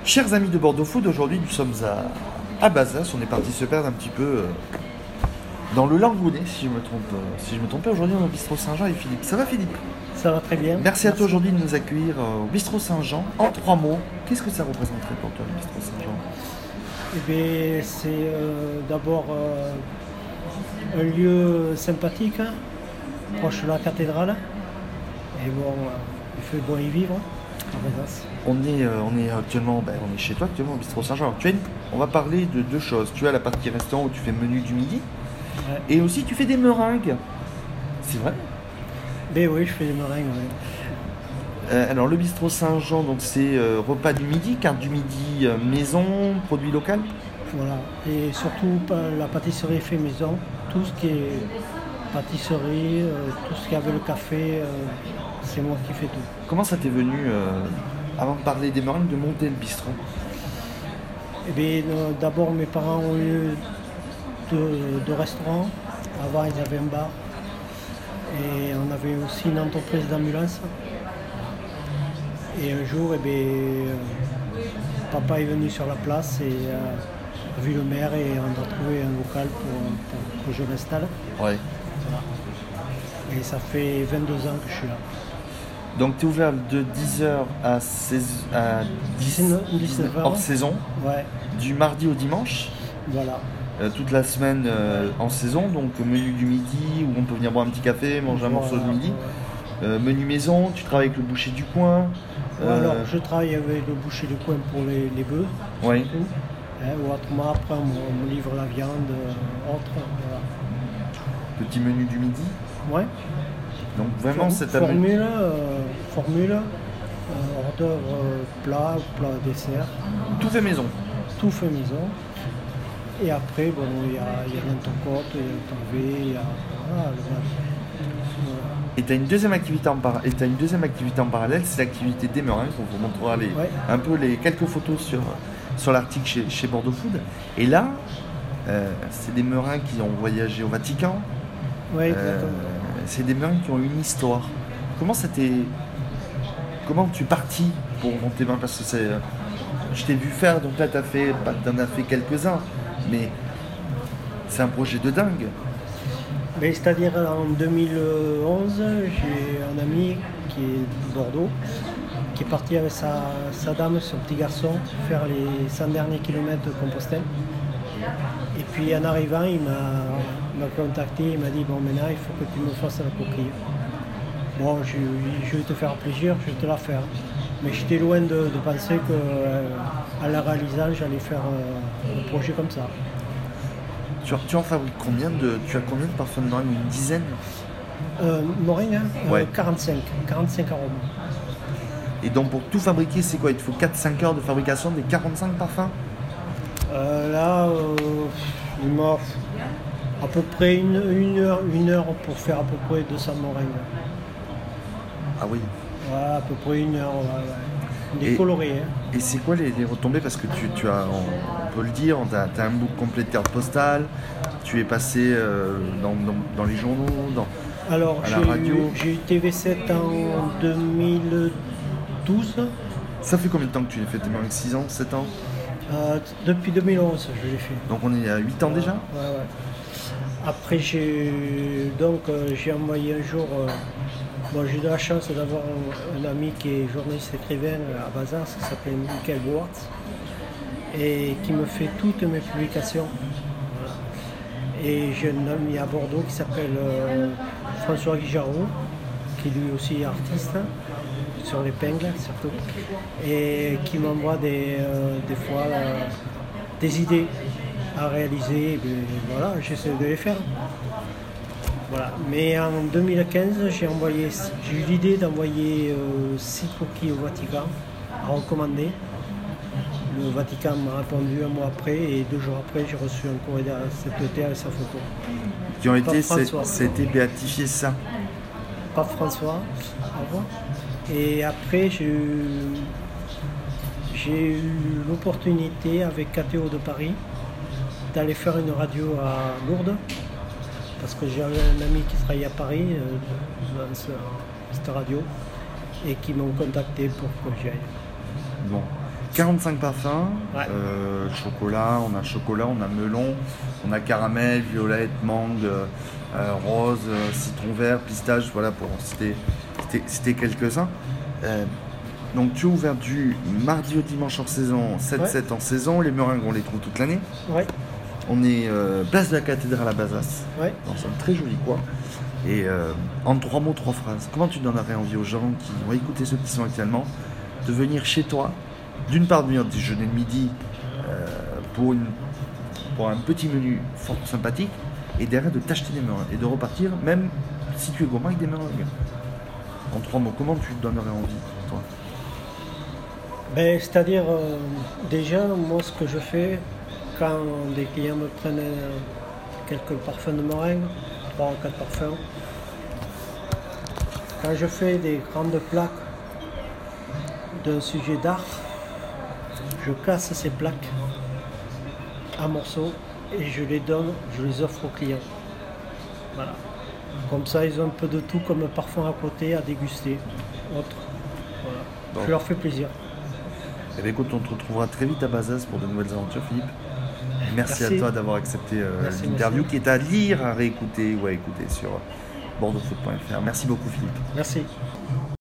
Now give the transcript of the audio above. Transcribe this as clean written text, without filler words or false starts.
Chers amis de Bordeaux Food, aujourd'hui nous sommes à Bazas. On est parti se perdre un petit peu dans le Langounet, si je me trompe pas. Aujourd'hui on est au Bistrot Saint-Jean et Philippe. Ça va Philippe? Ça va très bien. Merci à toi aujourd'hui de nous accueillir au Bistrot Saint-Jean. En 3 mots, qu'est-ce que ça représenterait pour toi le Bistrot Saint-Jean? Eh bien, c'est d'abord un lieu sympathique, hein, proche de la cathédrale. Et bon, il fait bon y vivre à Bazas. On est actuellement, on est chez toi actuellement au Bistrot Saint-Jean. Alors, on va parler de deux choses. Tu as la partie restaurant où tu fais menu du midi, Ouais. et aussi tu fais des meringues. C'est vrai? Ben oui, je fais des meringues. Ouais. Alors le Bistrot Saint-Jean, donc c'est repas du midi, carte du midi maison, produit local. Voilà. Et surtout la pâtisserie fait maison. Tout ce qui est pâtisserie, tout ce qui avait le café, c'est moi qui fais tout. Comment ça t'est venu, avant de parler des meringues, de monter le bistrot? Eh bien, d'abord, mes parents ont eu deux restaurants. Avant, ils avaient un bar. Et on avait aussi une entreprise d'ambulance. Et un jour, papa est venu sur la place et a vu le maire et on a trouvé un local pour que je m'installe. Ouais. Et ça fait 22 ans que je suis là. Donc tu es ouvert de 10h à 19h hors saison, Ouais, du mardi au dimanche, voilà. toute la semaine en saison, donc menu du midi où on peut venir boire un petit café, manger un morceau de midi. Menu maison, tu travailles avec le boucher du coin. Alors, je travaille avec le boucher du coin pour les bœufs. Oui. Ou autrement, après, on me livre la viande, autre. Voilà. Petit menu du midi. Ouais. Donc vraiment cette formule, hors d'œuvre, plat dessert. Tout fait maison. Tout fait maison. Et après, bon, il y a l'entrecôte, il y a le pavé, il y a. Voilà. Et tu as une deuxième activité en parallèle, c'est l'activité des meringues. On vous montrera un peu les quelques photos sur l'article chez Bordeaux Food. Et là, c'est des meringues qui ont voyagé au Vatican. Oui, exactement. C'est des meringues qui ont une histoire. Comment tu es parti pour monter main? Parce que je t'ai vu faire, donc là t'en as fait quelques-uns, mais c'est un projet de dingue. Mais c'est-à-dire en 2011, j'ai un ami qui est de Bordeaux, qui est parti avec sa dame, son petit garçon, faire les 100 derniers kilomètres de Compostelle. Et puis en arrivant, il m'a contacté, il m'a dit bon maintenant il faut que tu me fasses la coquille. Bon, je vais te faire plaisir, je vais te la faire. Mais j'étais loin de penser qu'en la réalisant, j'allais faire un projet comme ça. Tu en fabriques tu as combien de parfums de meringue? Une dizaine? Meringue, Ouais. 45 arômes. Et donc pour tout fabriquer, c'est quoi? Il te faut 4-5 heures de fabrication des 45 parfums? Là, il m'a à peu près une heure pour faire à peu près 200 meringues. Ah oui. Ouais, à peu près une heure, ouais. Des colorés. Hein. Et c'est quoi les retombées? Parce que tu as, on peut le dire, tu as un book complet de cartes postales, tu es passé dans les journaux, Alors, à la radio. J'ai eu TV7 en 2012. Ça fait combien de temps que tu l'as fait? Tes meringues? 6 ans, 7 ans? Depuis 2011, je l'ai fait. Donc on est à 8 ans déjà? Ouais. Après, j'ai envoyé un jour. J'ai eu de la chance d'avoir un ami qui est journaliste écrivain à Bazas, qui s'appelle Michael Boart, et qui me fait toutes mes publications. Voilà. Et j'ai un ami à Bordeaux qui s'appelle François Guijarot, qui lui aussi est artiste, sur l'épingle surtout, et qui m'envoie des fois des idées à réaliser. Et voilà, j'essaie de les faire. Voilà. Mais en 2015, j'ai eu l'idée d'envoyer 6 coquilles au Vatican à recommander. Le Vatican m'a répondu un mois après et 2 jours après, j'ai reçu un courrier cet été avec sa photo. Qui ont été, c'était béatifié ça. Pape François. Et après, j'ai eu l'opportunité avec KTO de Paris d'aller faire une radio à Lourdes. Parce que j'avais un ami qui travaillait à Paris dans cette radio et qui m'ont contacté pour que j'y aille. Bon. 45 parfums, Ouais. chocolat, on a melon, on a caramel, violette, mangue, rose, citron vert, pistache, voilà pour citer quelques-uns. Donc tu es ouvert du mardi au dimanche en saison, 7-7 en saison, les meringues on les trouve toute l'année. Ouais. On est place de la cathédrale à Bazas, Ouais. dans un très joli coin. Et en 3 mots, 3 phrases, comment tu donnerais envie aux gens qui vont écouter ceux qui sont actuellement de venir chez toi, d'une part de venir déjeuner le midi pour un petit menu fort sympathique, et derrière de t'acheter des meringues et de repartir, même si tu es gourmand, avec des meringues. En 3 mots, comment tu donnerais envie, toi? C'est-à-dire, déjà, moi, ce que je fais, quand des clients me prennent quelques parfums de meringue, 3 ou 4 parfums, quand je fais des grandes plaques d'un sujet d'art, je casse ces plaques en morceaux et je les offre aux clients. Voilà. Comme ça, ils ont un peu de tout comme un parfum à côté à déguster. Autre. Voilà. Bon. Je leur fais plaisir. Eh bien, écoute, on te retrouvera très vite à Bazas pour de nouvelles aventures, Philippe. Merci à toi d'avoir accepté l'interview qui est à lire, à réécouter ou à écouter sur bordeauxfoot.fr. Merci beaucoup, Philippe. Merci.